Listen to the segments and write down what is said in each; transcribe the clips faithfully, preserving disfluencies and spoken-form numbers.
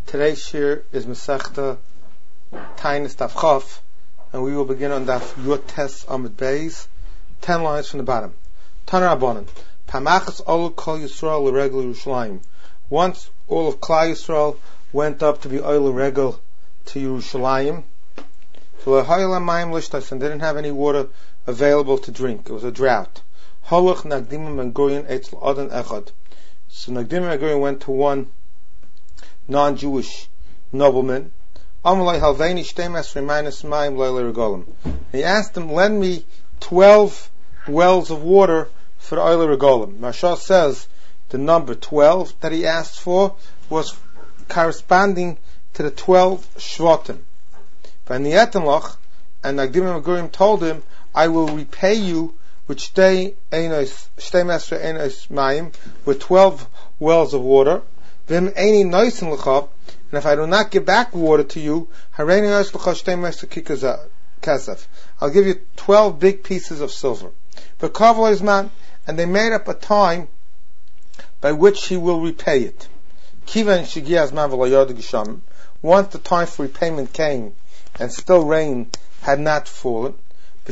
Today's shir is Masechta Tainis Daf Chaf, and we will begin on Daf Yud Tes Amud Beis, ten lines from the bottom. Taner Rabbanan, Pamachas Ol Kol Yisrael L'Regel Yerushalayim. Once all of Klal Yisrael went up to be Oil Regel to Yerushalayim, so L'Hoyla Mayim Lishtas, and didn't have any water available to drink. It was a drought. Holach Nagdimim Ben Gurion Eitz L'Adan Echad. So Nagdimim Ben Gurion went to one non-Jewish nobleman. He asked him, lend me twelve wells of water for the oil regolim. Maharsha says the number twelve that he asked for was corresponding to the twelve shvatim. And Nagdimim Ben told him, I will repay you with shtei mesre enos mayim, with twelve wells of water. And if I do not give back water to you, I'll give you twelve big pieces of silver. And they made up a time by which he will repay it. Once the time for repayment came and still rain had not fallen, in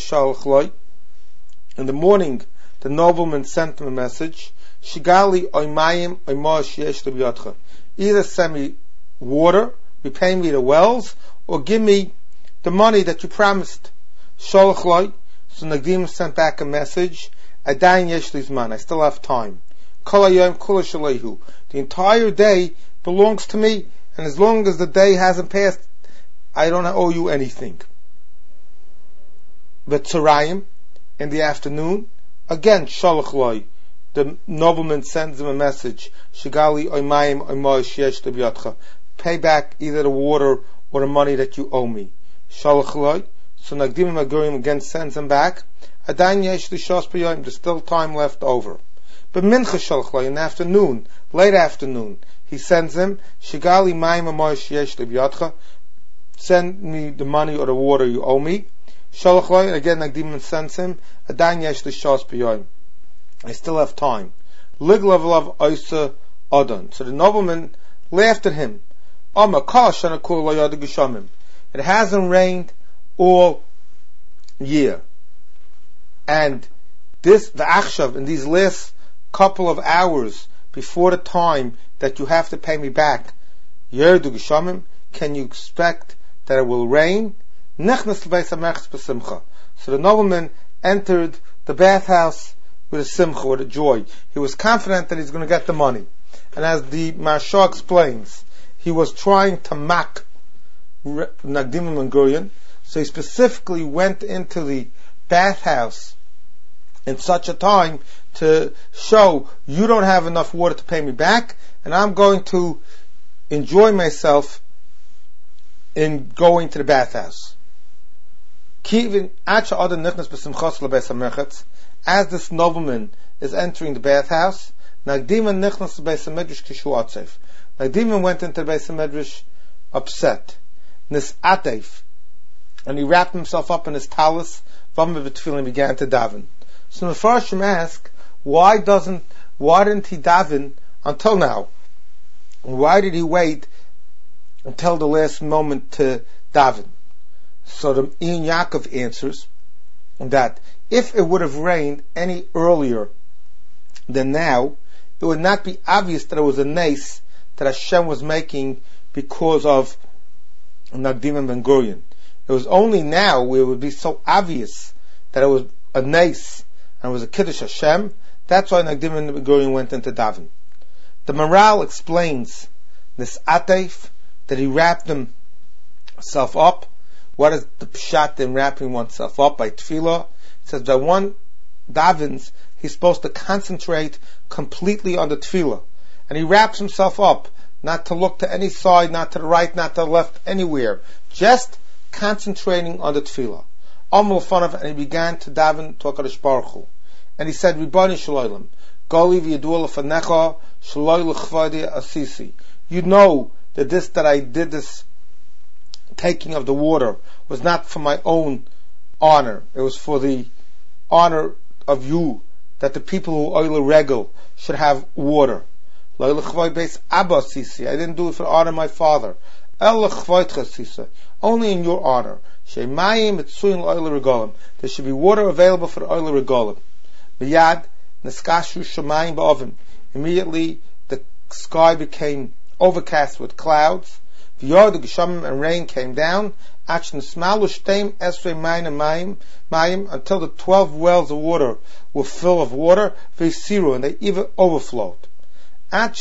the morning the nobleman sent him a message, Shigali oymayim oymah sheyesh lebiyotcha. Either send me water, repay me the wells, or give me the money that you promised. Sholach loy. So Nagdim sent back a message. Adayin yesh li zman. I still have time. Kol hayom kula shalehu. The entire day belongs to me, and as long as the day hasn't passed, I don't owe you anything. But tzarayim, in the afternoon, again sholach loy. The nobleman sends him a message. Shigali oymayim oymah sheyesh lebiyotcha. Pay back either the water or the money that you owe me. Shalach loy. So Nagdim Ben again sends him back. Adayin yesh li shos b'yoyim. There's still time left over. But mincha shalach loy, in the afternoon, late afternoon, he sends him. Shigali mayim oymah sheyesh lebiyotcha. Send me the money or the water you owe me. Shalach loy. And again Nagdim sends him. Adayin yesh li shos b'yoyim. I still have time. Liglavlav Oisa Adon. So the nobleman laughed at him. It hasn't rained all year. And this, the Achshav, in these last couple of hours before the time that you have to pay me back, Yerdu Geshamim, can you expect that it will rain? So the nobleman entered the bathhouse with a simcha, with a joy. He was confident that he's going to get the money. And as the Maharsha explains, he was trying to mock Nagdimim Ben Gurion, so he specifically went into the bathhouse in such a time to show, you don't have enough water to pay me back, and I'm going to enjoy myself in going to the bathhouse. As this nobleman is entering the bathhouse, Nagdimim nichnas beis hamedrash kishu atzef. Nagdimim went into the beis hamedrash upset, nisatef, and he wrapped himself up in his talis, v'amar b'tefillin, and began to daven. So the Mefarshim ask, why doesn't, why didn't he daven until now? Why did he wait until the last moment to daven? So the Ian Yaakov answers that if it would have rained any earlier than now, it would not be obvious that it was a nace that Hashem was making because of Nagdimim Ben Gurion. It was only now where it would be so obvious that it was a nace and it was a Kiddush Hashem. That's why Nagdimim Ben Gurion went into daven. The Maral explains this atef, that he wrapped himself up. What is the pshat in wrapping oneself up by tefillah? It says that one davens, he's supposed to concentrate completely on the tefillah. And he wraps himself up, not to look to any side, not to the right, not to the left, anywhere. Just concentrating on the tefillah. Amul Fanav, and he began to daven to HaKadosh Baruch Hu. And he said, Ribbono Shel Olam, Gali v'yadua lefanecha, shaloi l'chvadi asisi. You know that this, that I did this taking of the water was not for my own honor. It was for the honor of you, that the people who oil regel should have water. Lo l'chvoy beis Abba sisi. I didn't do it for the honor of my father. El l'chvoytcha sisa. Only in your honor. Shemayim etzuin l'oil regolim. There should be water available for the oil regolim. Miyad neskashu shemayim ba'ovim. Immediately the sky became overcast with clouds. V'yod the geshamim and rain came down. Until the twelve wells of water were full of water, and they even overflowed. As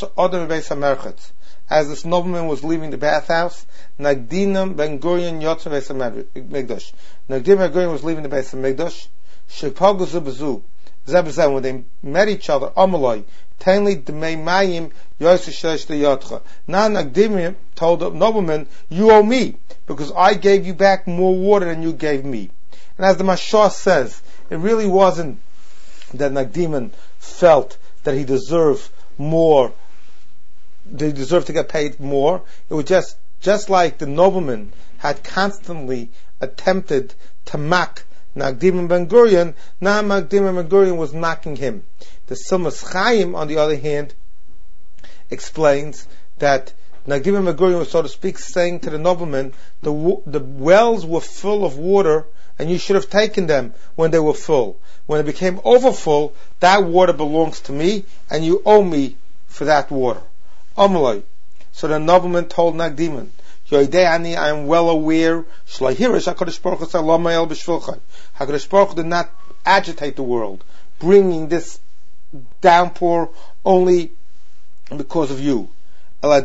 this nobleman was leaving the bathhouse, Nagdinam Ben Gurion Yotze Beis Hamikdash. Nagdim Ben Gurion was leaving the Beis Hamikdash. Shepagu Zubazu. Zebazem, when they met each other, Amaloi, Tainli Dmei Mayim Yosef Shlesh Yotcha. Now Nagdim told the nobleman, you owe me, because I gave you back more water than you gave me. And as the Mashah says, it really wasn't that Nagdiman felt that he deserved more, that he deserved to get paid more. It was just, just like the nobleman had constantly attempted to mock Nagdim Ben Gurion, now Nagdim Ben Gurion was mocking him. The Silmas Chaim, on the other hand, explains that Nagdim Ben Gurion was, so to speak, saying to the nobleman, the the wells were full of water, and you should have taken them when they were full. When it became overfull, that water belongs to me, and you owe me for that water. Amalai. So the nobleman told Nagdiman, Yoidei I am well aware, Shlahirish HaKadosh Baruch Hu Salama El B'Shvilchai. HaKadosh Baruch Hu did not agitate the world, bringing this downpour only because of you. I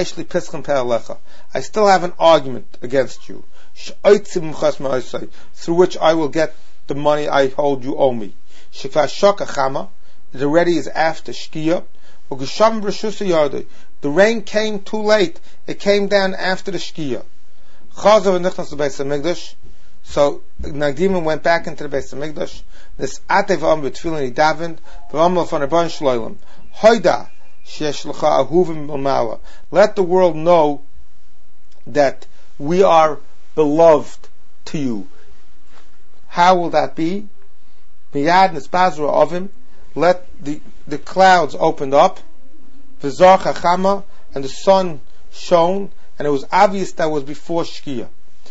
still have an argument against you, through which I will get the money I hold you owe me. It already is after Shkia. The rain came too late. It came down after the Shkia. So Nagdiman went back into the Beis Hamikdash. This atev am b'tefillin he davened. V'amla von Rabban Shloim. Hoida sheyesh l'cha ahuvim b'mala. Let the world know that we are beloved to you. How will that be? Miyad nisbazra ovim. Let the the clouds opened up. V'zar chachama, and the sun shone, and it was obvious that was before Shkia.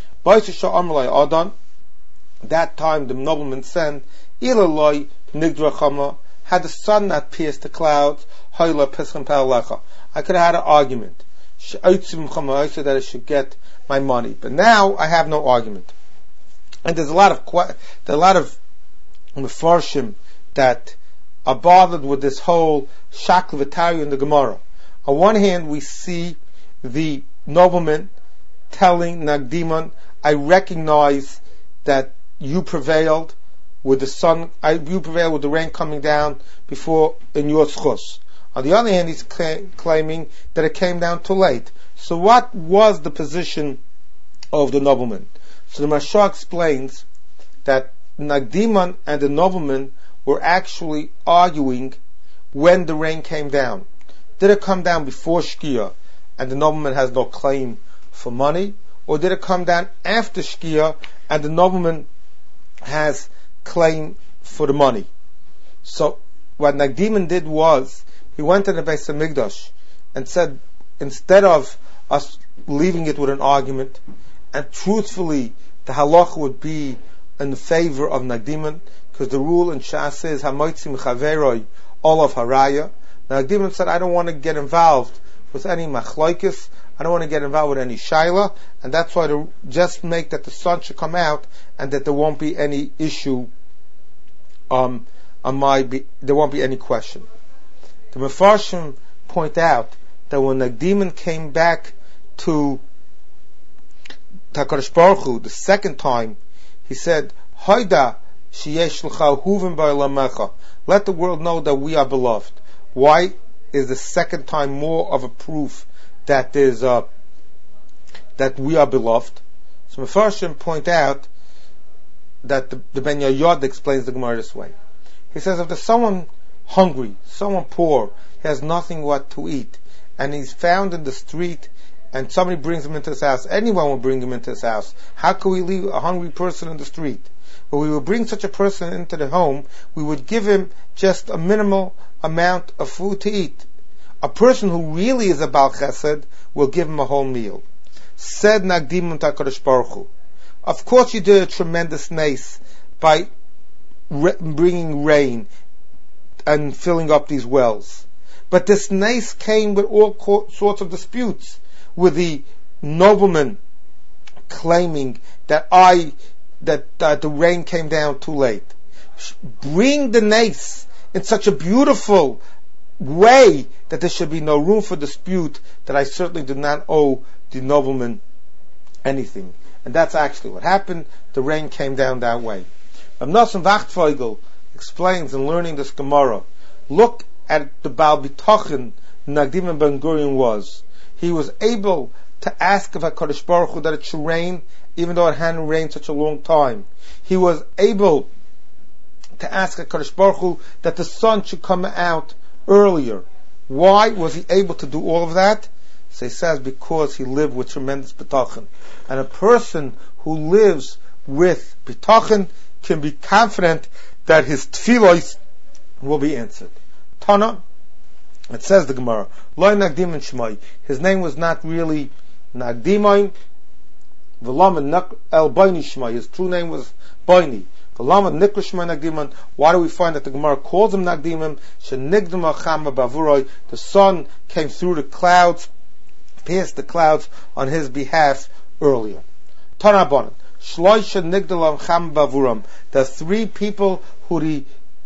That time the nobleman said, Ilaloi nigdrachama, had the sun not pierced the clouds, I could have had an argument, so that I should get my money. But now I have no argument. And there's a lot of there are a lot of mefarshim that are bothered with this whole shakl v'tari in the Gemara. On one hand, we see the nobleman telling Nagdiman, I recognize that you prevailed with the sun, I, you prevailed with the rain coming down before in your schus. On the other hand, he's cl- claiming that it came down too late. So what was the position of the nobleman? So the Mashah explains that Nagdiman and the nobleman were actually arguing when the rain came down. Did it come down before Shkia and the nobleman has no claim for money? Or did it come down after Shkia and the nobleman has claim for the money? So what Nagdiman did was, he went to the Beis Hamikdash and said, instead of us leaving it with an argument, and truthfully the halacha would be in favor of Nagdiman, because the rule in Shas is Hamoitzim Chaveroi all of Haraya. Nagdiman said, I don't want to get involved with any machlokes, I don't want to get involved with any shaila, and that's why to just make that the sun should come out and that there won't be any issue, um, on my be, there won't be any question. The Mefarshim point out that when Nagdiman came back to HaKadosh Baruch Hu the second time, he said, Hoida sheyesh l'cha huvim ba'olamecha. Let the world know that we are beloved. Why is the second time more of a proof that there's uh, that we are beloved? So Mefarshim point out that the, the Ben Yoyad explains the Gemara this way. He says, if there's someone hungry, someone poor, he has nothing what to eat, and he's found in the street, and somebody brings him into his house, anyone will bring him into his house. How could we leave a hungry person in the street? But we would bring such a person into the home, we would give him just a minimal amount of food to eat. A person who really is a Baal Chesed will give him a whole meal. Said Nagdim HaKadosh Baruch Hu. Of course you did a tremendous nace by re- bringing rain and filling up these wells. But this nace came with all co- sorts of disputes, with the nobleman claiming that I, that uh, the rain came down too late. Bring the nace in such a beautiful way that there should be no room for dispute, that I certainly do not owe the nobleman anything. And that's actually what happened. The rain came down that way. Rav Nosson Wachtfeugel explains in learning this Gemara, look at the Baal Bitochen Nagdim Ben Gurion was. He was able to ask of HaKadosh Baruch Hu that it should rain, even though it hadn't rained such a long time. He was able to ask HaKadosh Baruch Hu that the sun should come out earlier. Why was he able to do all of that? So he says, because he lived with tremendous bitachon. And a person who lives with bitachon can be confident that his tefillos will be answered. Tana, it says the Gemara, Loi Nagdimin Shmai. His name was not really Nagdimin, V'lamed El Baini Shmai. His true name was Baini. V'lamed Nikra Shmai Nagdimin. Why do we find that the Gemara calls him Nagdimin? Shenigdama Chama Bavuroi. The sun came through the clouds, pierced the clouds on his behalf earlier. Tana Bonan. Shloisha Nigdalam Chama Bavuram. The three people who the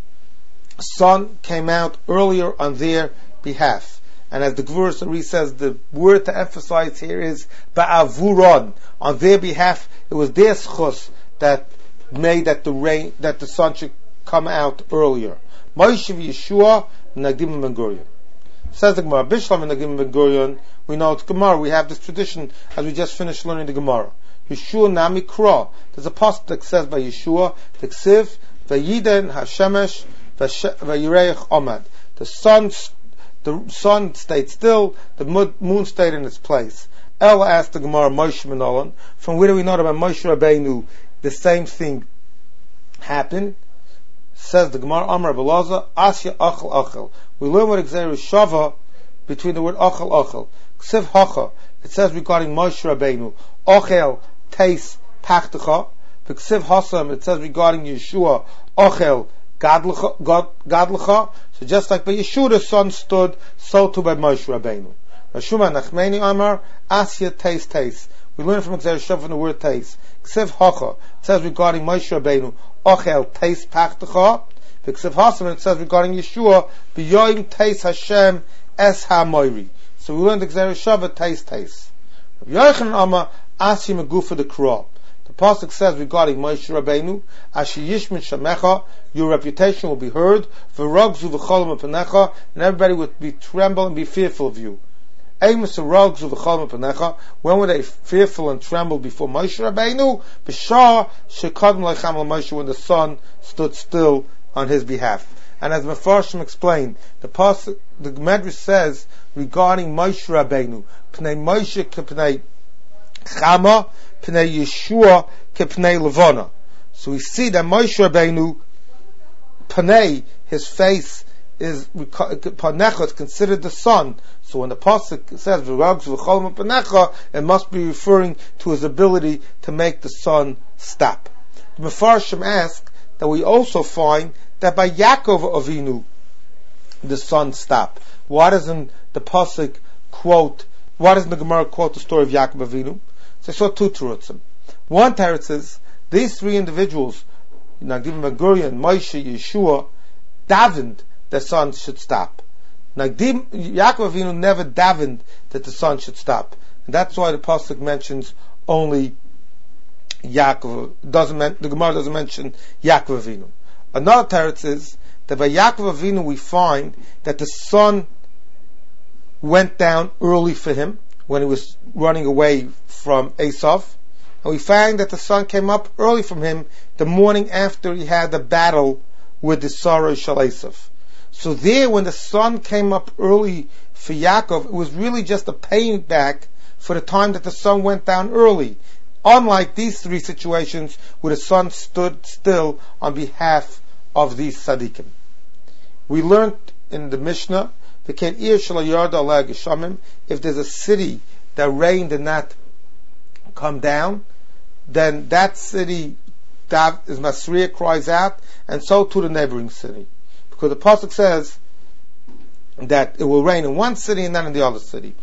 sun came out earlier on their behalf. And as the Gvur Sari says, the word to emphasize here is ba'avuron. On their behalf, it was their schus that made that the rain, that the sun should come out earlier. Moshe Yeshua Nagdim Ben Gurion. Says the Gemara, Bishlam Nagdim Ben Gurion. We know it's Gemara. We have this tradition as we just finished learning the Gemara. Yeshua Nami Kra. There's a pasuk that says by Yeshua, Teksiv Vayiden Hashemesh Vayireich Omad. The sun, the sun stayed still, the moon stayed in its place. El asked the Gemara, Moshe Menolan, from where do we know about Moshe Rabbeinu? The same thing happened. Says the Gemara, Amar Belaza, Asya Achel Achel. We learn what Xer is Shava between the word Achel Achel. Ksiv Hacha. It says regarding Moshe Rabbeinu, Achel Teis Pachtecha. Ksiv Hasam. It says regarding Yeshua, Achel Gadlecha. So just like by Yeshua the sun stood, so too by Moshe Rabbeinu. Rashuma Nachmeni Amar Asya Teis Teis. We learn from Xer Shav from the word Teis. Ksiv Hacha. It says regarding Moshe Rabbeinu, Ochel Teis Pachtecha. Ksiv Hasam. It says regarding Yeshua, B'yoyim Teis Hashem Es HaMoiri. So we learn the Xer Shav Teis Teis. Rabbi Yochanan Amar Asya Megufa the Kra. The pasuk says regarding Moshe Rabbeinu, Asher Yishmin Shamecha, your reputation will be heard, V'rogzu v'cholam apanecha, and everybody would be tremble and be fearful of you. Amos rogzu v'cholam apanecha, when were they fearful and trembled before Moshe Rabbeinu? B'shah shekadm leicham Moshe, when the sun stood still on his behalf. And as Mefarshim explained, the pasuk, the Medrash says regarding Moshe Rabbeinu, Pnei Moshe k'pnei Chama, Pnei Yeshua k'pnei Levana. So we see that Moshe Rabbeinu, Pnei, his face is Panecha, is considered the sun. So when the pasuk says V'ragz v'cholam Panecha, it must be referring to his ability to make the sun stop. The Mefarshim ask that we also find that by Yaakov Avinu the sun stopped. Why doesn't the pasuk quote? Why doesn't the Gemara quote the story of Yaakov Avinu? So I saw two terutzim. One teretz is these three individuals, Nagdim Ben Gurion, Moshe, Yeshua, davened the sun should stop. Nagdim, Yaakov Avinu never davened that the sun should stop, and that's why the pasuk mentions only Yaakov. Doesn't men, the Gemara doesn't mention Yaakov Avinu. Another teretz is that by Yaakov Avinu we find that the sun went down early for him when he was running away from Esav, and we find that the sun came up early from him the morning after he had the battle with the Sarai Shal Esav. So there, when the sun came up early for Yaakov, it was really just a payback for the time that the sun went down early. Unlike these three situations where the sun stood still on behalf of these tzaddikim. We learned in the Mishnah, If there's a city that rain did not come down, then that city that is Masriya cries out, and so to the neighboring city. Because the pasuk says that it will rain in one city and not in the other city.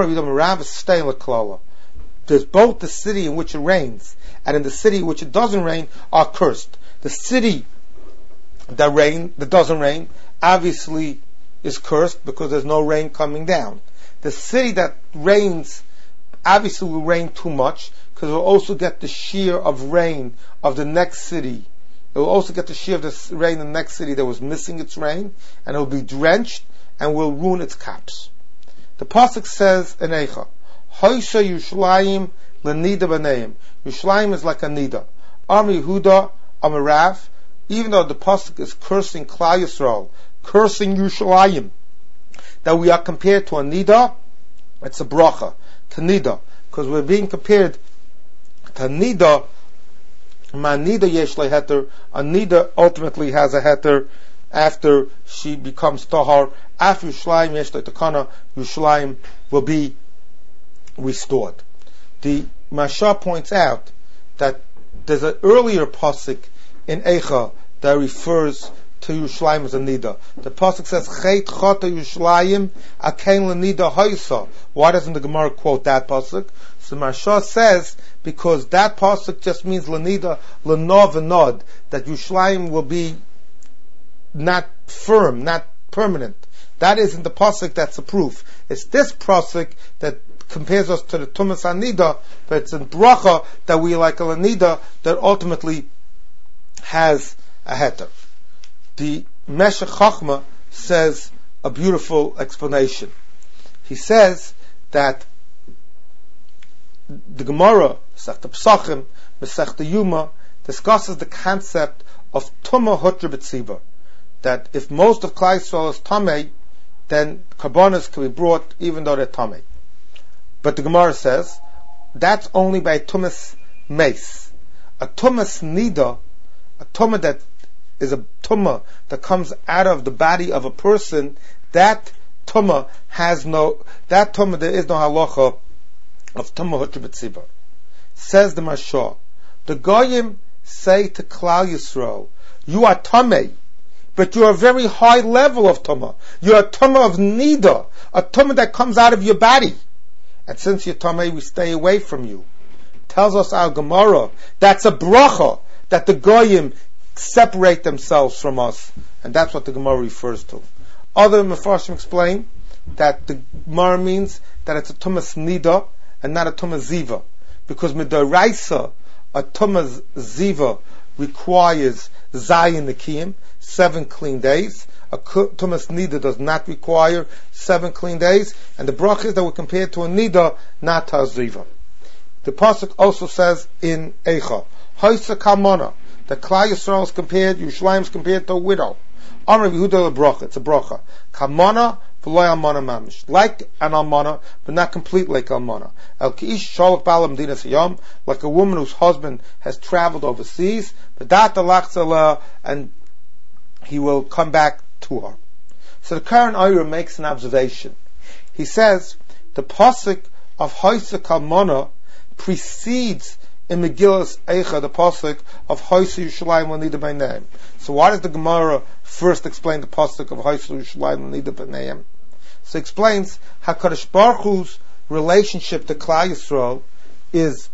There's both the city in which it rains and in the city in which it doesn't rain are cursed. The city that rain that doesn't rain obviously is cursed because there's no rain coming down. The city that rains obviously will rain too much because it will also get the shear of rain of the next city. It will also get the shear of the rain in the next city that was missing its rain, and it will be drenched and will ruin its caps. The pasuk says in Eicha, Hoysha Yushlayim Lenida B'neim. Yushlayim is like a nida. Am Yehuda, Am Rav, even though the pasuk is cursing Klal Yisrael, cursing Yushlayim, that we are compared to a nida, it's a bracha, to nida, because we're being compared to nida. Ma nida yesh leheter, a nida ultimately has a heter after she becomes tahar. After Yushlayim yesh letakana, Yushlayim will be restored. The Masha points out that there's an earlier pasuk in Eicha that refers to Yerushalayim as a nida. The pasuk says, "Chet chata Yerushalayim akein lenida haisa." Why doesn't the Gemara quote that pasuk? So Marsha says because that pasuk just means lenida lenov v'nod, that Yerushalayim will be not firm, not permanent. That isn't the pasuk that's a proof. It's this pasuk that compares us to the Tumas Anida, but it's in bracha that we like a Lanida that ultimately has a heter. The Meshech Chachma says a beautiful explanation. He says that the Gemara, Masechta Pesachim, Masechta Yuma, discusses the concept of Tumah Hutra B'tziva, that if most of Klal Yisrael is Tamei, then Karbonos can be brought even though they're Tamei. But the Gemara says that's only by tumas mace. A tumas nida, a tumah that is a tumah that comes out of the body of a person, that tumah has no, that tumah there is no halacha of tumah hutra b'tziva. Says the Mashah, the Goyim say to Klal Yisrael, you are tamei, but you are a very high level of tumah. You are a tumah of nida, a tumah that comes out of your body. And since you're tamei, we stay away from you. Tells us our Gemara, that's a bracha, that the Goyim separate themselves from us. And that's what the Gemara refers to. Other Mefarshim explain that the Gemara means that it's a tumas nida and not a tumas ziva. Because midaraisa, a tumas ziva requires zayin nikiyim, seven clean days. A tumas nida does not require seven clean days, and the bracha is that we're compared to a nida, not to a ziva. The pasuk also says in Eicha, Hoysa Kalmona, that Klal Yisrael is compared, Yerushalayim is compared to a widow. Amar Yehuda lebracha, it's a bracha. Kalmona v'loy almona mamish, like an almona, but not complete like almona. El ki'ish sholach ba'al medina siyam, like a woman whose husband has traveled overseas, but that alachzala, and he will come back to her. So the Karen Oyer makes an observation. He says the pasuk of Hoysa Kalmona precedes in Megillas Eicha the pasuk of Hoysa Yerushalayim L'nida B'neim. So why does the Gemara first explain the pasuk of Hoysa Yerushalayim L'nida B'neim? So it explains HaKadosh Baruch Hu's relationship to Klal Yisrael is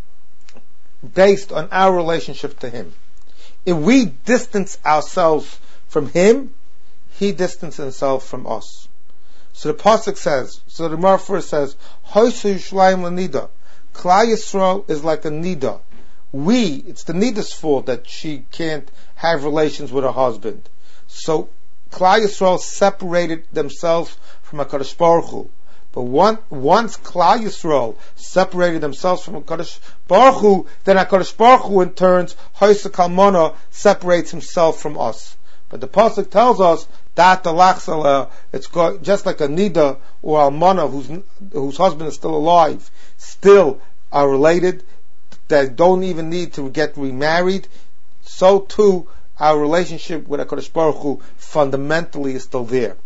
based on our relationship to Him. If we distance ourselves from Him, He distanced Himself from us. So the pasuk says, so the Gemara first says, Hoysa Yerushalayim L'nida. Klal Yisrael is like a nida. We, it's the nida's fault that she can't have relations with her husband. So Klal Yisrael separated themselves from HaKadosh Baruch Hu. But one, once Klal Yisrael separated themselves from HaKadosh Baruch Hu, then HaKadosh Baruch Hu in turns, Hoysa Kalmona, separates himself from us. But the pasuk tells us that the lachzala, it's just like a nida or almana whose whose husband is still alive, still are related, that don't even need to get remarried. So too, our relationship with HaKadosh Baruch Hu fundamentally is still there.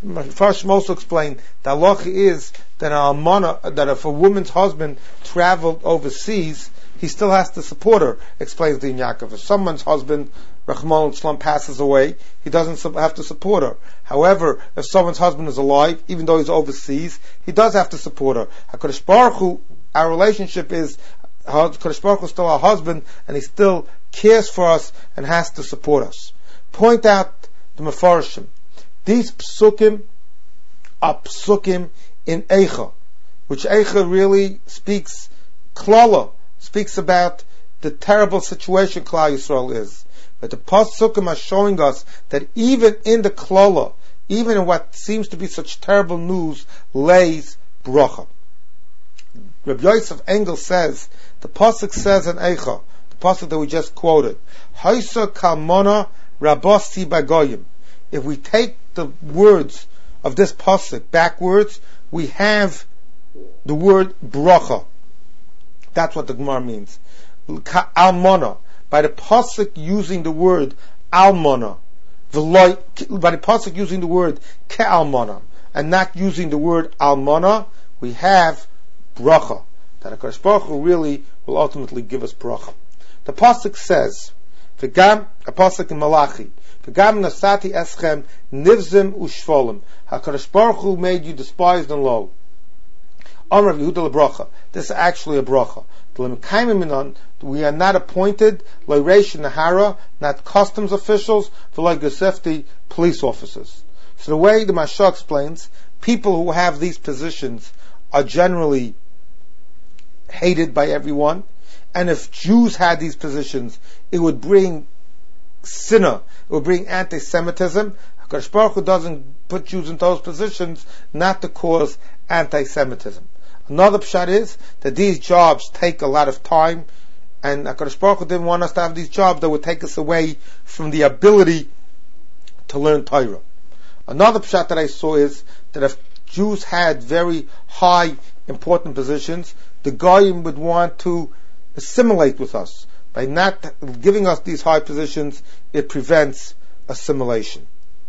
First, also explained the halacha is that a almana, that if a woman's husband traveled overseas, he still has to support her. Explains the Yaakov. If someone's husband, Rachmana litzlan, passes away, he doesn't have to support her. However, if someone's husband is alive, even though he's overseas, he does have to support her. HaKadosh Baruch Hu, our relationship is HaKadosh Baruch Hu is still our husband, and he still cares for us and has to support us. Point out the Mefarshim. These psukim are psukim in Eicha, which Eicha really speaks klala, speaks about the terrible situation Klal Yisrael is. But the psukim are showing us that even in the klala, even in what seems to be such terrible news, lays bracha. Rabbi Yosef Engel says, the pasuk says in Eicha, the pasuk that we just quoted, Haisa kalmona rabasti bagoyim. If we take the words of this pasuk backwards, we have the word bracha. That's what the Gemara means. Almona. By the pasuk using the word almona, by the pasuk using the word ke'almona, and not using the word almona, we have bracha. That HaKadosh Baruch Hu really will ultimately give us bracha. The pasuk says, "V'gam," a pasuk in Malachi, "V'gam nasati eschem nivzim ushvolim." HaKadosh Baruch Hu made you despised and low. Amar Yehuda lebracha. This is actually a bracha. We are not appointed Leiresh Nahara, not customs officials, for like Gesefti, police officers. So the way the Mashah explains, people who have these positions are generally hated by everyone, and if Jews had these positions, it would bring sinner, it would bring anti-Semitism. HaKadosh Baruch Hu doesn't put Jews in those positions not to cause anti-Semitism. Another pshat is that these jobs take a lot of time, and HaKadosh Baruch Hu didn't want us to have these jobs that would take us away from the ability to learn Torah. Another pshat that I saw is that if Jews had very high, important positions, the Goyim would want to assimilate with us. By not giving us these high positions, it prevents assimilation.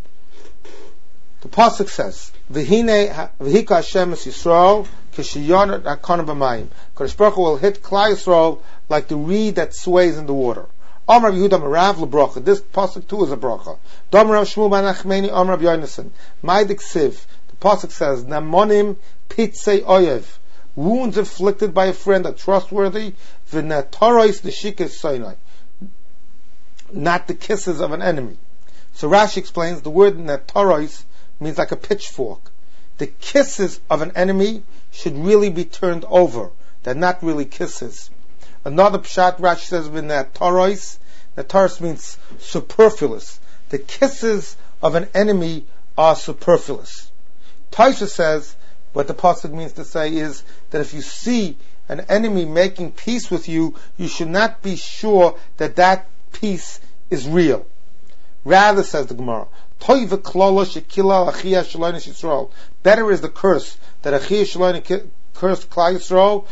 The pasuk says, "V'hine v'hika Hashem es Yisrael k'shiyonat hakana b'mayim." Kadosh Baruch Hu will hit Klal Yisrael like the reed that sways in the water. Amar Yehuda Merav lebracha. This pasuk too is a bracha. Dam Rav Shmuel ben Achmeni Amar Rav Yonasan. Ma'adik Siv. The pasuk says, "Namonim pitzei oyev." Wounds inflicted by a friend are trustworthy. V'natarois neshikes Sinai. Not the kisses of an enemy. So Rashi explains the word natarois means like a pitchfork. The kisses of an enemy should really be turned over. They're not really kisses. Another pshat Rashi says with natarois. Natarois means superfluous. The kisses of an enemy are superfluous. Taisha says what the pasuk means to say is that if you see an enemy making peace with you, you should not be sure that that peace is real. Rather, says the Gemara, better is the curse that Achia Shaloin cursed Klal Yisrael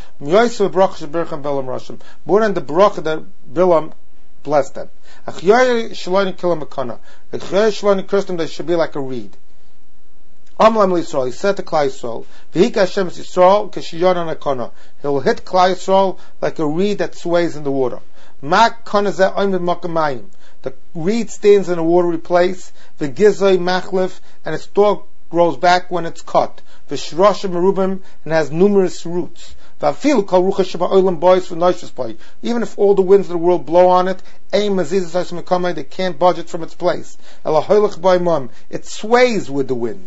more than the bracha that Bilam blessed them. Achia Shaloin cursed them, they should be like a reed. Amlam Yisrael, he said to Klal Yisrael, "V'hika Hashem es Yisrael k'shiyon anakona." He will hit Klal Yisrael like a reed that sways in the water. Mak konazeh oim b'makamayim. The reed stands in a watery place. V'gizoi machlif, and its stalk grows back when it's cut. V'shroshim merubim, and has numerous roots. V'afilu kol rucha sheba oilam bois v'noishus boy. Even if all the winds of the world blow on it, ein mazizas ha'is mekamei, they can't budge it from its place. Elahoylech boy mum, it sways with the wind.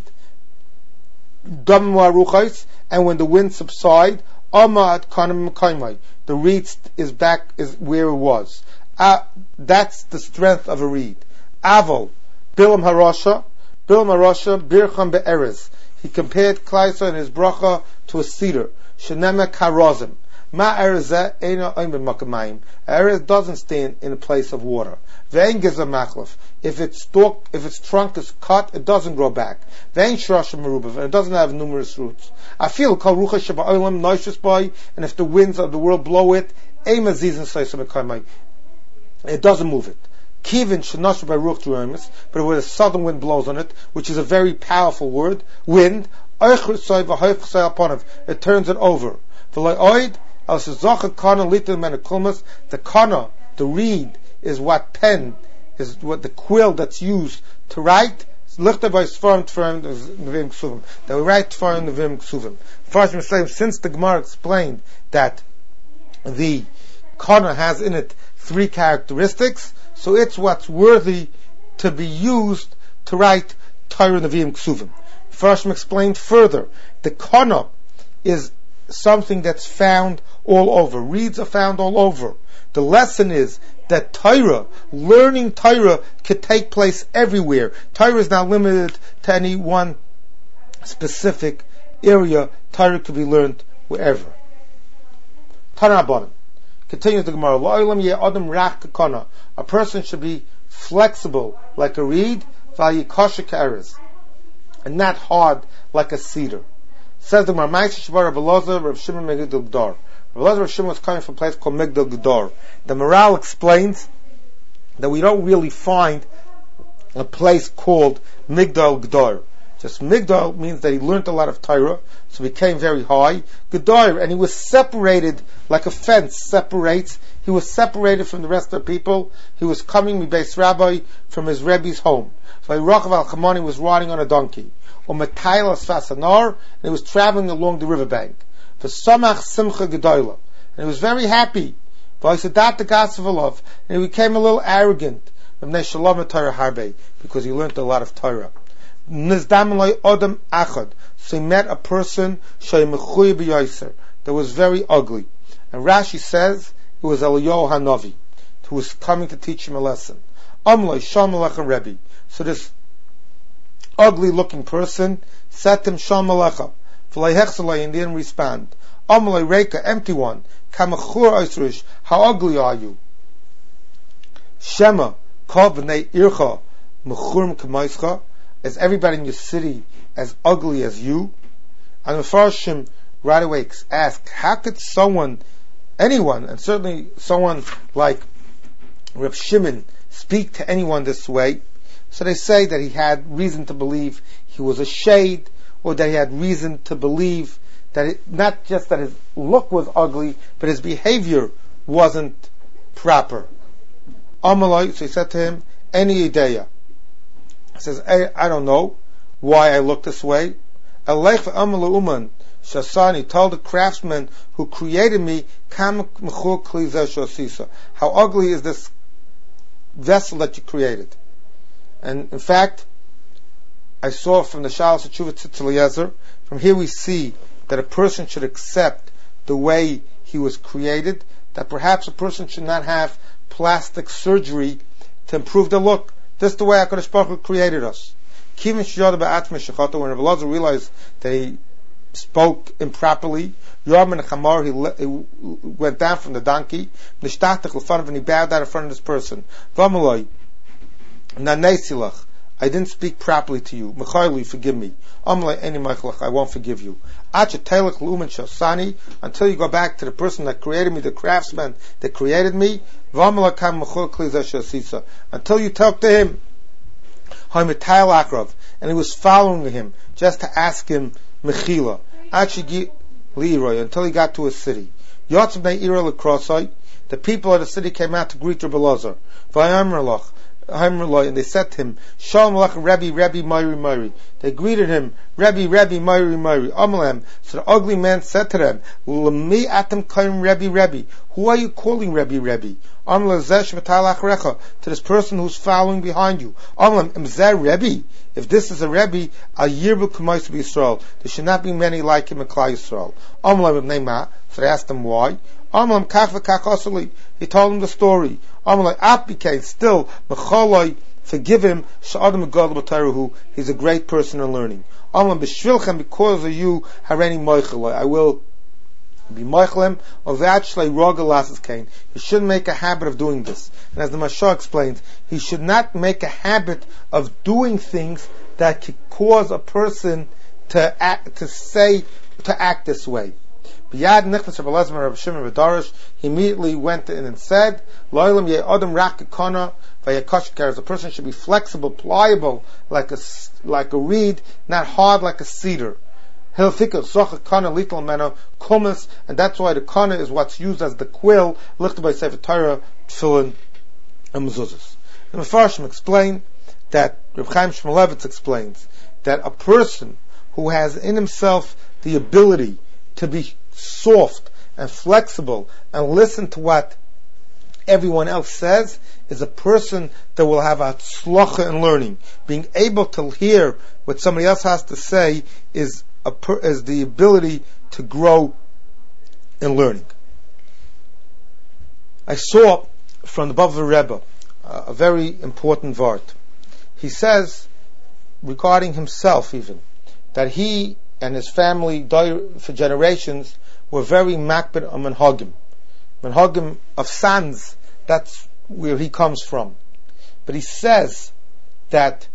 And when the wind subside, the reed is back is where it was. Uh, that's the strength of a reed. Avol, Bilam Harasha, Bilam Harasha, Bircham be'erez. He compared Klal Yisrael and his bracha to a cedar. Shenema karozim. Ma erezeh eina oim b'makamayim. Erez doesn't stand in a place of water. Ve'en giza machlef. If its stalk, if its trunk is cut, it doesn't grow back. Ve'en shroshim merubav, and it doesn't have numerous roots. I feel kol rucha sheba oilam noishus boy, and if the winds of the world blow it, ein mazizin soisam ekamai, it doesn't move it. Kivin shenosh baruch druimus, but where the southern wind blows on it, which is a very powerful word, wind, it turns it over. The kana, the reed, is what pen, is what the quill that's used to write. That we write Tfarim Nevim Ksuvim. Since the Gemara explained that the kana has in it three characteristics, so it's what's worthy to be used to write Torah Nevim Ksuvim. Farshim explained further, the kana is something that's found all over. Reeds are found all over. The lesson is that Torah, learning Torah, could take place everywhere. Torah is not limited to any one specific area. Torah could be learned wherever. Tana Abanim. Continues the Gemara. A person should be flexible like a reed, and not hard like a cedar. Says the Gemara, Rav Shimon Migdal Gedor. Rav Shimon was coming from a place called Migdal Gedor. The Maral explains that we don't really find a place called Migdal Gedor. Just Migdal means that he learned a lot of Torah, so he became very high. Gedor, and he was separated like a fence separates. He was separated from the rest of the people. He was coming, Beis Rabbi, from his Rebbe's home. So Rachav al-Chamani was riding on a donkey. Or Matayla Sfasanar, and he was traveling along the riverbank. For Samach Simcha Gedoyla, and he was very happy. And he became a little arrogant because he learned a lot of Torah. So he met a person that was very ugly. And Rashi says it was Eliyahu Hanavi, who was coming to teach him a lesson. So this ugly looking person said to him, Shalom Aleichem, and didn't respond. Amalei Reika, empty one. Kamachur Oisrish, how ugly are you? Shema, Kol B'nei Ircha, Mechurim K'maischa, is everybody in your city as ugly as you? And the Farshim right away ask, how could someone, anyone, and certainly someone like Reb Shimon, speak to anyone this way? So they say that he had reason to believe he was a shade, or that he had reason to believe that it, not just that his look was ugly, but his behavior wasn't proper. Amalai, so he said to him, any idea? He says, I, I don't know why I look this way. Aleich Amalu Uman Shasani told the craftsman who created me, how ugly is this vessel that you created? And in fact, I saw from the Shalos Tshuva Tzitz Eliezer, from here we see that a person should accept the way he was created, that perhaps a person should not have plastic surgery to improve the look. This is the way HaKadosh Baruch Hu created us. When Rabbi Elazar realized that he spoke improperly, Yom and Chamar, he, le- he went down from the donkey, and he bowed down in front of this person. I didn't speak properly to you. Mechayli, forgive me. I won't forgive you. Until you go back to the person that created me, the craftsman that created me. Until you talk to him. And he was following him just to ask him Mechila. Until he got to his city. The people of the city came out to greet Rabbi Elazar. And they said to him, Shalom Aleichem, Rebbe, Rebbe, Meiri, Meiri. They greeted him, Rebbe, Rebbe, Meiri, Meiri. Amalem. So the ugly man said to them, L'mi atem kaim Rebbe, Rebbe. Who are you calling Rebbe, Rebbe? Amalem zesh v'talach recha. To this person who's following behind you. Amalem, imzer Rebbe. If this is a Rebbe, a yirbu k'mais b'Yisrael. There should not be many like him in Klal Yisrael. Amalem ibnei ma. So they asked him why. Amalem kach v'kach osali. He told him the story. Amalei ap became still mecholoi. Forgive him. Sha'adam megadol b'Torah. He's a great person in learning. Amalem b'shvilchem, because of you hareni moicheloi. I will be moichelem of that shlei rogalas's kain. He shouldn't make a habit of doing this. And as the Mashal explains, he should not make a habit of doing things that could cause a person to act, to say, to act this way. B'yad nichnas Rabbi Elazar Rabbi Shimon B'darish, he immediately went in and said, Lo'ilam ye adam rak kekona v'yakashker, as a person should be flexible, pliable, like a, like a reed, not hard like a cedar. Hilfikah, socha kana lital meno, kumas, and that's why the kana is what's used as the quill, lichted by Sefer Torah, tefillin, and mezuzahs. The Mefarshim explain that, Reb Chaim Shmulevitz explains, that a person who has in himself the ability to be soft and flexible and listen to what everyone else says is a person that will have a tzlocha in learning. Being able to hear what somebody else has to say is a per, is the ability to grow in learning. I saw from the Bava Rebbe uh, a very important vart. He says regarding himself even that he and his family for generations were very makbid on menhagim. Menhagim of Sanz, that's where he comes from. But he says that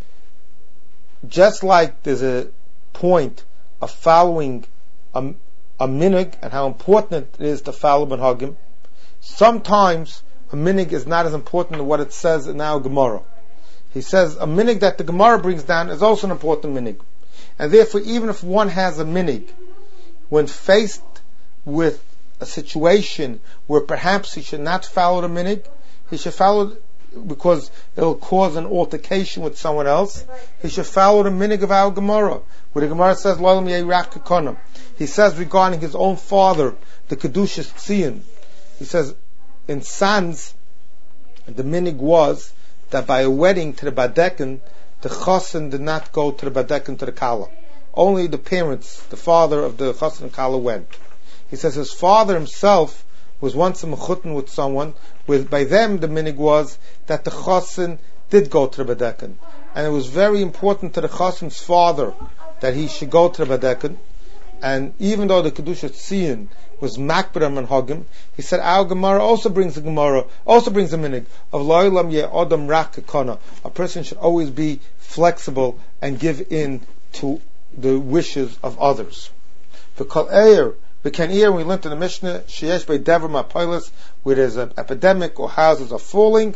just like there's a point of following a, a minig and how important it is to follow menhagim, sometimes a minig is not as important as what it says in our Gemara. He says a minig that the Gemara brings down is also an important minig. And therefore, even if one has a minig, when faced with a situation where perhaps he should not follow the minig, he should follow it because it'll cause an altercation with someone else. He should follow the minig of our Gemara, where the Gemara says, "L'olam yeh rak kekonam." He says regarding his own father, the Kedushas Tzion, he says in Sanz, the minig was that by a wedding to the Badekin, the Chassan did not go to the Badekin to the Kala. Only the parents, the father of the Chassan and Kala went. He says his father himself was once a mechutin with someone, with by them the minig was that the Chassan did go to the Badekin. And it was very important to the Chassan's father that he should go to the Badekin. And even though the Kedusha Tzion was makbid and hagim, he said our Gemara also brings the Gemara, also brings the minig of lo'ilam ye adam rak kekona. A person should always be flexible and give in to the wishes of others. The kol eir, we can hear when we learned in the Mishnah, sheyesh bei dever mapolis, where there's an epidemic or houses are falling,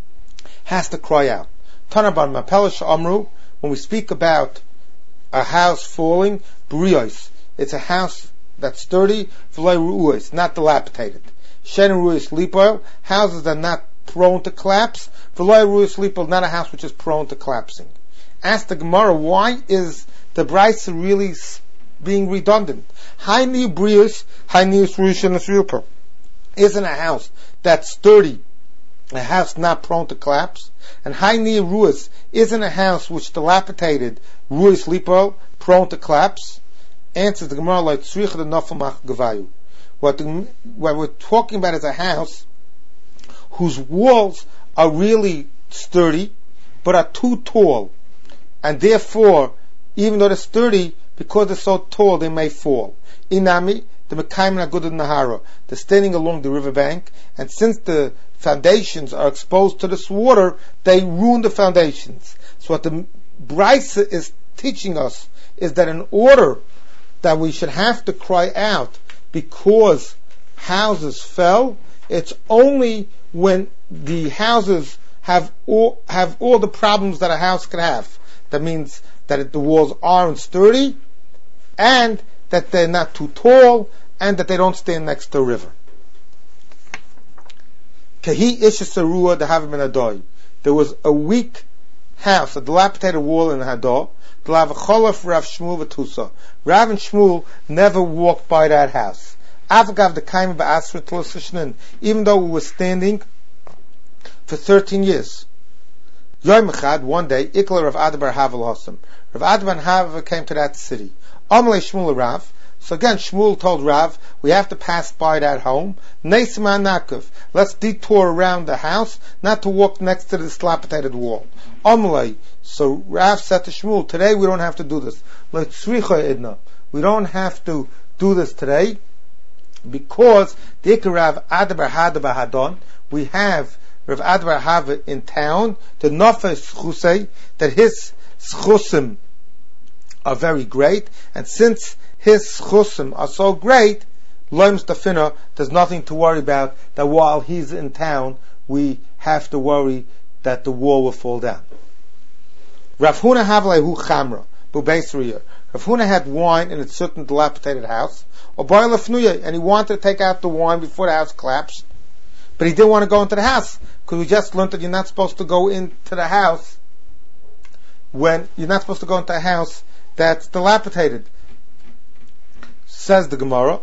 has to cry out. Tanaban mapelish amru, when we speak about a house falling, brios, it's a house that's sturdy, v'loi ru'os, not dilapidated. Shen ru'os lipoil, houses that are not prone to collapse, v'loi ru'os lipoil, not a house which is prone to collapsing. Ask the Gemara, why is the Brisa really being redundant? Haini brios, haini ru'os and ru'os. Isn't a house that's sturdy, a house not prone to collapse? And haini ru'os isn't a house which dilapidated, ru'os lipoil, prone to collapse? Answers the Gemara like tzricha the nafal mach gavayu. What what we're talking about is a house whose walls are really sturdy, but are too tall, and therefore, even though they're sturdy, because they're so tall, they may fall. Inami the mekayim nagud nahara, they're standing along the riverbank, and since the foundations are exposed to this water, they ruin the foundations. So what the Brisa is teaching us is that in order that we should have to cry out because houses fell, it's only when the houses have all, have all the problems that a house could have. That means that it, the walls aren't sturdy, and that they're not too tall, and that they don't stand next to a river. Kahi Ishasarua the Havim in Adoy. There was a weak house, a dilapidated wall in Hador. Rav Shmuel v'Tusa. Rav and Shmuel never walked by that house. Even though we were standing for thirteen years. Yom Echad, one day, Ikla Rav Ada bar Hava l'Hosam. Rav Ada bar Hava came to that city. Amalei Shmuel Rav. So again, Shmuel told Rav, we have to pass by that home. Neisma Nakov. Let's detour around the house, not to walk next to this dilapidated wall. Amalei. So Rav said to Shmuel, today we don't have to do this. We don't have to do this today because the Rav Ada bar Hava Hadon, we have Rav Ada bar Hava in town, the Nafes Chusei, that his schusim are very great, and since his schusim are so great, Loim Stafina, there's nothing to worry about, that while he's in town, we have to worry that the wall will fall down. Rav Huna Havlehu Chamra, Bubeisriya. Rav Huna had wine in a certain dilapidated house, or Boil Fnuya, and he wanted to take out the wine before the house collapsed, but he didn't want to go into the house, because we just learned that you're not supposed to go into the house when you're not supposed to go into a house that's dilapidated. Says the Gemara,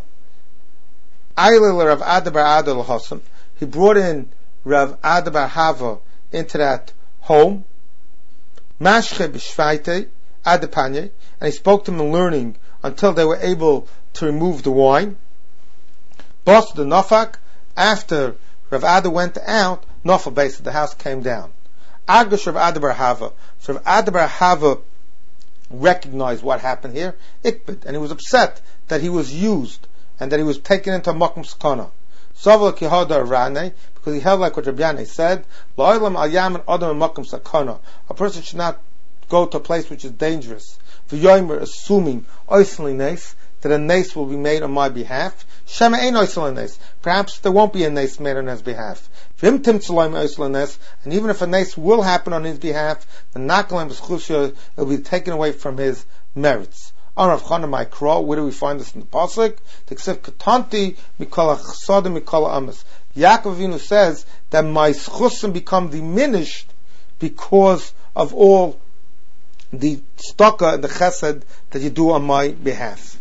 Rav Ada bar Ada l'Hasan, he brought in Rav Ada bar Hava into that home, Mashche b'shvaite adepanye, and he spoke to them in learning until they were able to remove the wine. Boss the Nofak, after Rav Ada went out, Nofak basically the house came down. Agash Rav Ada bar Hava, so Rav Ada bar Hava recognized what happened here, Ikbid, and he was upset that he was used and that he was taken into Makom Skana. Saval Kihada Rane, because he held like what Rabbi Yanai said, La'olam al Yaman Adam Makom Sakana. A person should not go to a place which is dangerous. For Yomer, assuming oisli nes, that a nes will be made on my behalf. Shema ein oisli nes. Perhaps there won't be a nes made on his behalf. Vim tim tzaloim oisli nes, and even if a nes will happen on his behalf, the nakalim b'schushya will be taken away from his merits. On Rav Chana Ma'ikra, where do we find this in the pasuk? The Ksiv Katanti Mikol HaChsadim Mikol HaAmas. Yaakov Avinu says that my schusim become diminished because of all the tzedakah and the chesed that you do on my behalf.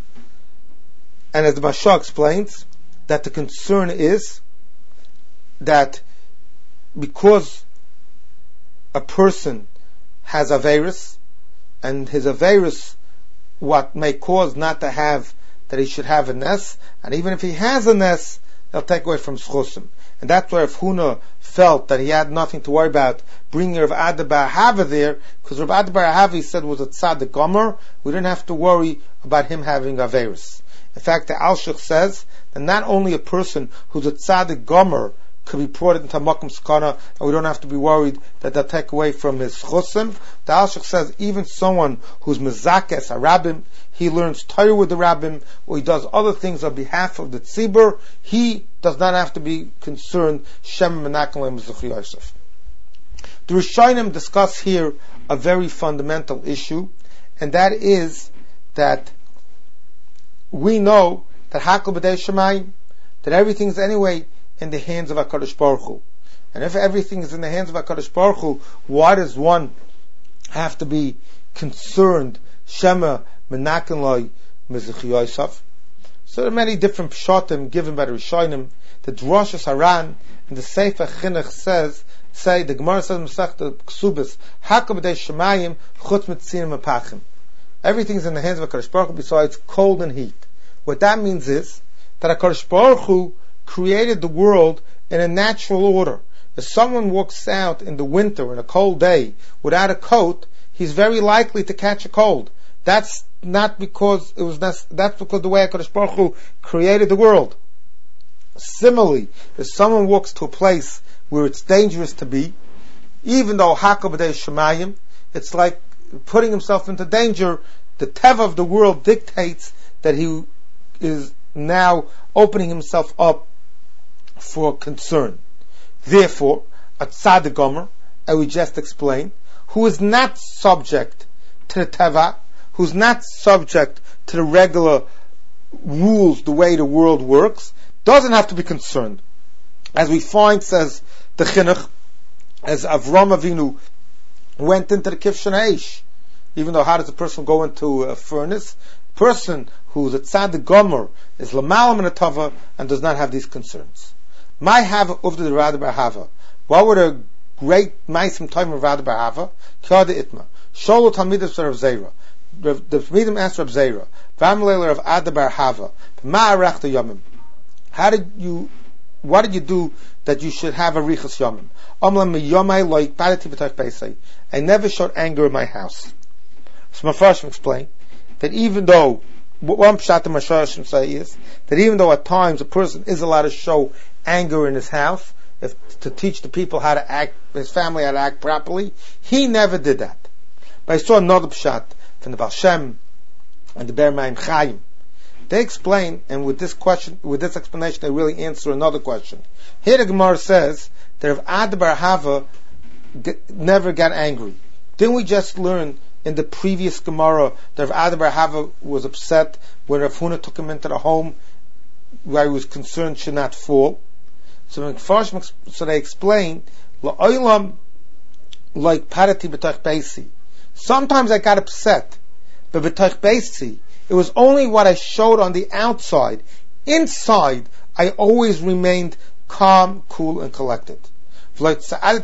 And as the Mashah explains, that the concern is that because a person has Averis, and his Averis what may cause not to have, that he should have a nes, and even if he has a nes, they'll take away from schusim. And that's where Rav Huna felt that he had nothing to worry about bringing Rav Ada bar Hava there, because Rav Ada bar Hava, he said, was a tzaddik gomer. We didn't have to worry about him having Averis. In fact, the Alshich says that not only a person who's a tzaddik gomer could be brought into Makom Skana, and we don't have to be worried that they'll take away from his chusim. The Alshich says even someone who's mezakes a rabbim, he learns Torah with the rabbim, or he does other things on behalf of the tzibur, he does not have to be concerned. Shem menakalem Zuchri Yosef. The Rishonim discuss here a very fundamental issue, and that is that we know that Hakol B'dei Shemayim, that everything is anyway in the hands of HaKadosh Baruch Hu. And if everything is in the hands of HaKadosh Baruch Hu, why does one have to be concerned? Shema menaken loy mezich Yosef. So there are many different pshatim given by the Rishonim. The Droshes Haran and the Sefer Chinuch says, say, the Gemara says Masechta Ksubis, Hakol B'dei Shemayim chutz mitzinim apachim. Everything is in the hands of HaKadosh Baruch Hu besides cold and heat. What that means is that HaKadosh Baruch Hu created the world in a natural order. If someone walks out in the winter in a cold day without a coat, he's very likely to catch a cold. That's not because it was that's because the way HaKadosh Baruch Hu created the world. Similarly, if someone walks to a place where it's dangerous to be, even though Hakol B'dei Shemayim, it's like putting himself into danger. The teva of the world dictates that he is now opening himself up for concern. Therefore, a tzaddik gomer, as we just explained, who is not subject to the teva, who's not subject to the regular rules, the way the world works, doesn't have to be concerned. As we find, says the Chinuch, as Avram Avinu went into the Kivshan Aish, even though how does a person go into a furnace? A person who's a tzaddik gomer is l'malam in a tava and does not have these concerns. My hava uvda the Rada bar Hava. What would a great ma'asim time of Rada bar Hava? Kiyada itma. Sholo talmidim Rav Zera. The talmidim asked Rav Zera, V'amalei of Ada bar Hava, Ma'arachta yomim. How did you, what did you do that you should have a riches yomim? Omlam miyomai loik badati b'tach beisai. I never showed anger in my house. So my first explain that even though one pshat my shashim say is that even though at times a person is allowed to show anger in his house, if, to teach the people how to act, his family how to act properly, he never did that. But I saw another pshat from the Baal Shem and the Ber Maim Chaim They explain, and with this question, with this explanation, they really answer another question. Here the Gemara says that Rav Ada bar Hava g- never got angry. Didn't we just learn in the previous Gemara that Rav Ada bar Hava was upset when Rav Huna took him into the home where he was concerned should not fall? So, so they explain, La'olam like parati b'tach beisi. Sometimes I got upset, but b'tach beisi, it was only what I showed on the outside. Inside, I always remained calm, cool, and collected. Never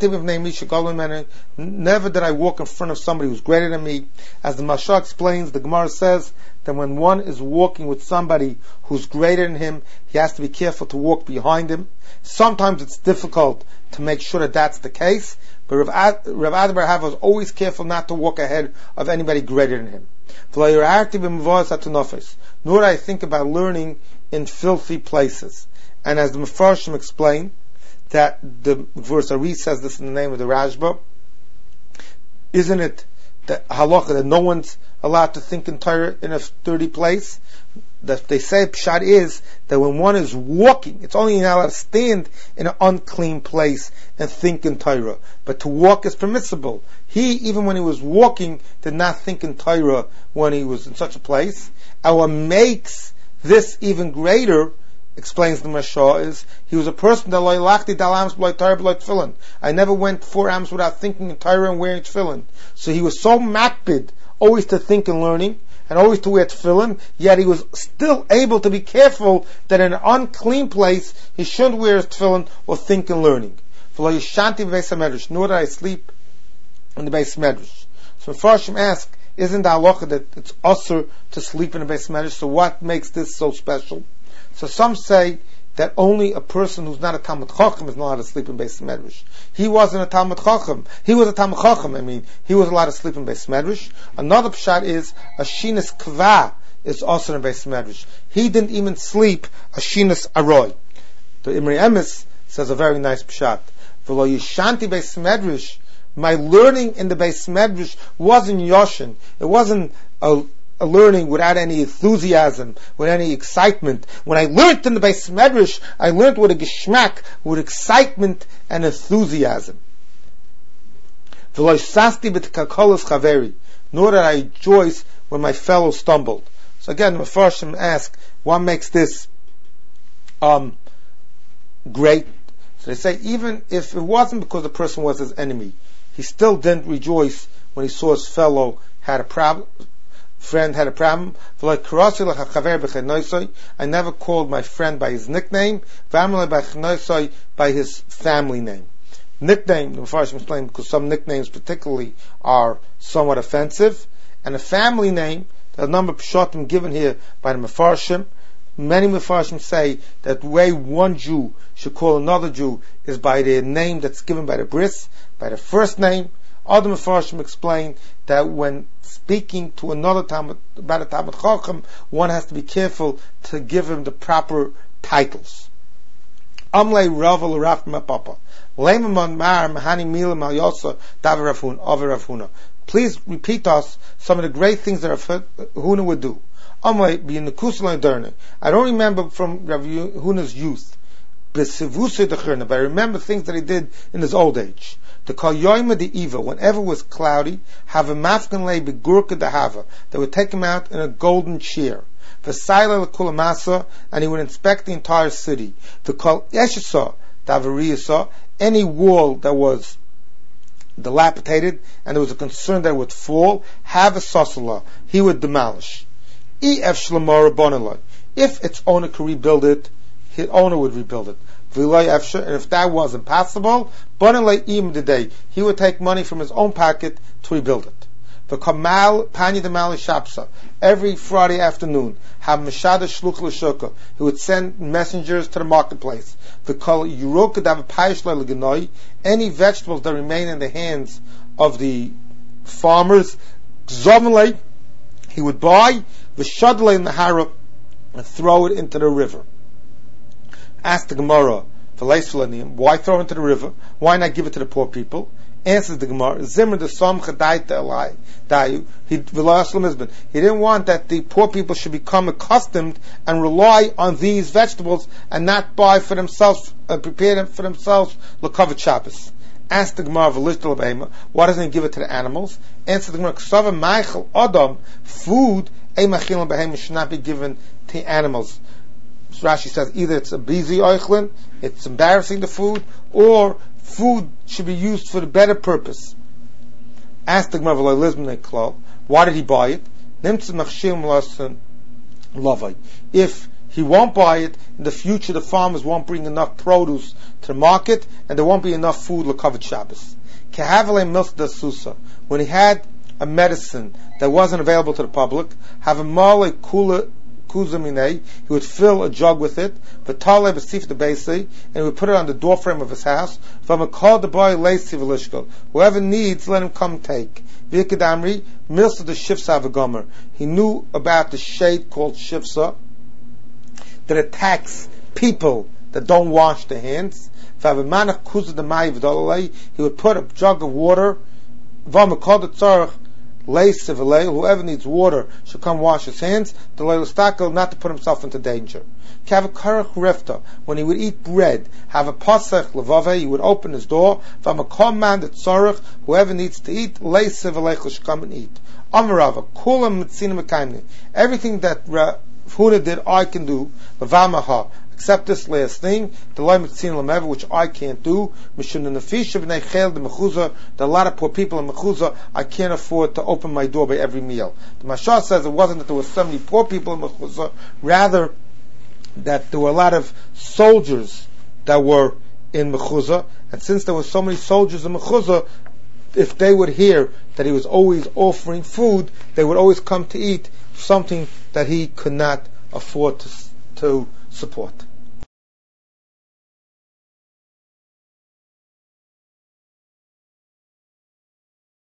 did I walk in front of somebody who's greater than me. As the Mashal explains, the Gemara says that when one is walking with somebody who's greater than him, he has to be careful to walk behind him. Sometimes it's difficult to make sure that that's the case, but Rav Ada bar Hava was always careful not to walk ahead of anybody greater than him. Nor I think about learning in filthy places. And as the Mefarshim explain, that the verse Ari says this in the name of the Rashba, isn't it that halacha that no one's allowed to think in Torah in a dirty place? That they say pshat is that when one is walking, it's only not allowed to stand in an unclean place and think in Torah, but to walk is permissible. He, even when he was walking, did not think in Torah when he was in such a place. And what makes this even greater, explains the Mashal, is he was a person that loy lachti dalams b'loy Torah b'loy tefillin. I never went four ams without thinking in Torah and wearing tefillin. So he was so makbid, always to think and learning, and always to wear tefillin, yet he was still able to be careful that in an unclean place he shouldn't wear his tefillin or think and learning. Nor did I sleep in the Beis Medrash. So Mefarshim ask, isn't the halacha that it's usher to sleep in the Beis Medrash? So what makes this so special? So some say that only a person who's not a Talmud Chacham is not allowed to sleep in Beis Medrash. He wasn't a Talmud Chacham. He was a Talmud Chacham. I mean, he was allowed to sleep in Beis Medrash. Another pshat is a shinas kva is also in Beis Medrash. He didn't even sleep a shinas aroy. The Imri Emes says a very nice pshat. V'lo yishanti Beis Medrash. My learning in the Beis Medrash wasn't yoshin. It wasn't a A learning without any enthusiasm, with any excitement. When I learned in the Beis Medrash, I learned with a geschmack, with excitement and enthusiasm. Nor did I rejoice when my fellow stumbled. So again, the Mefarshim ask, what makes this um, great? So they say, even if it wasn't because the person was his enemy, he still didn't rejoice when he saw his fellow had a problem. Friend had a problem. I never called my friend by his nickname, by his family name. Nickname, the Mefarshim explain, because some nicknames particularly are somewhat offensive, and a family name, the number of pshatim given here by the Mefarshim. Many Mefarshim say that the way one Jew should call another Jew is by the name that's given by the bris, by the first name. Other Mefarshim explain that when speaking to another Talmud, about a Talmud Chacham, one has to be careful to give him the proper titles. Amlei Rav Rav Papa. Leimaman Mar Mahani Mila Malyosa Davar Rav Huna. Please repeat us some of the great things that Rav Huna would do. Amlei being the Kusalai Derna. I don't remember from Rav Huna's youth, but I remember things that he did in his old age. The kol yoyma the evil, whenever it was cloudy, have a mafkan lay begurka dehava. They would take him out in a golden chair. V'saila l'kulamasa, and he would inspect the entire city. The kol yeshasa davariyasa, any wall that was dilapidated and there was a concern that it would fall, have a sosala, he would demolish. Ef shlamara bonalai, if its owner could rebuild it, his owner would rebuild it. And if that wasn't possible, he would take money from his own pocket to rebuild it. The Kamal Pani Demali Shapsa, every Friday afternoon, have Meshada Shluk L'Shuka, he would send messengers to the marketplace. The Kol Yuroka Dav Payish L'Genoi, any vegetables that remain in the hands of the farmers, Gzovnle, he would buy, V'Shadle in the Hara, and throw it into the river. Ask the Gemara, why throw it into the river? Why not give it to the poor people? Answers the Gemara, Zimmer the Som Chadaita Elai Dayu. He He didn't want that the poor people should become accustomed and rely on these vegetables and not buy for themselves, uh, prepare them for themselves l'kavod Shabbos. Ask the Gemara, why doesn't he give it to the animals? Answer the Gemara, Ksava Maichel Adam, food, Eimachil Behema should not be given to animals. So Rashi says either it's a busy oichlin, it's embarrassing the food, or food should be used for the better purpose. Ask the Gemara, why did he buy it? If he won't buy it, in the future the farmers won't bring enough produce to the market, and there won't be enough food l'kavod Shabbos. When he had a medicine that wasn't available to the public, have a male kula kuzamine, he would fill a jug with it, v'taleh b'sif the basi, and he would put it on the doorframe of his house. V'amakal the boy leisi v'lishkol. Whoever needs, let him come take. V'yikadamri milsa the shifsa v'gomer. He knew about the shade called shifsa that attacks people that don't wash their hands. V'avamanach kuzah the mai v'dolei. He would put a jug of water. V'amakal the tzarech. Whoever needs water should come wash his hands. The leilustakel, not to put himself into danger. When he would eat bread, have a pasach levave, he would open his door. Man the tzarech, whoever needs to eat, should come and eat. Amarava, kulam mitzina mekaimni. Everything that Huda did, I can do. Vavamaha. Except this last thing, the loy mitzin lamev, which I can't do. Mishun nefisha b'nei chel the mechuzah. There are a lot of poor people in mechuzah. I can't afford to open my door by every meal. The Mashal says it wasn't that there were so many poor people in mechuzah, rather that there were a lot of soldiers that were in mechuzah, and since there were so many soldiers in mechuzah, if they would hear that he was always offering food, they would always come to eat something that he could not afford to, to support.